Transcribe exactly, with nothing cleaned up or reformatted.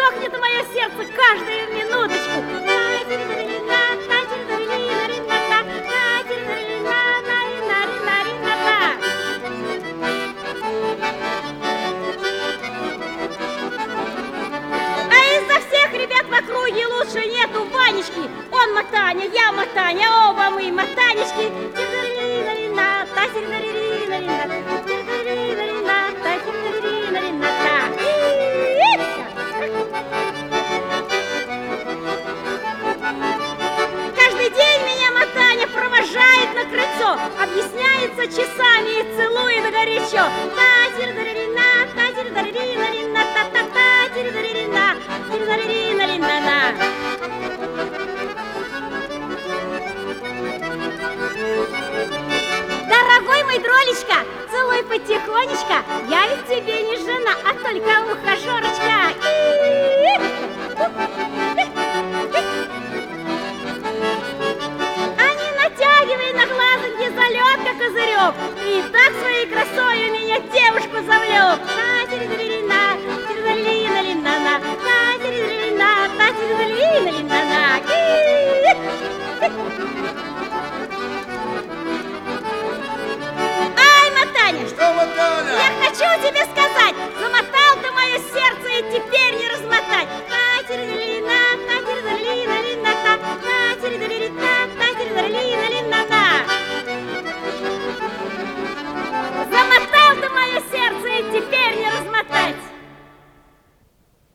сохнет мое сердце каждую минуточку. А из-за всех ребят в округе лучше нету Ванечки. Он Матаня, я Матаня, оба мы Матанечки. Каждый день меня Матаня провожает на крыльцо, объясняется часами и целует горячо. Та-тир-дарина, та-тир-дарина, та-та-та.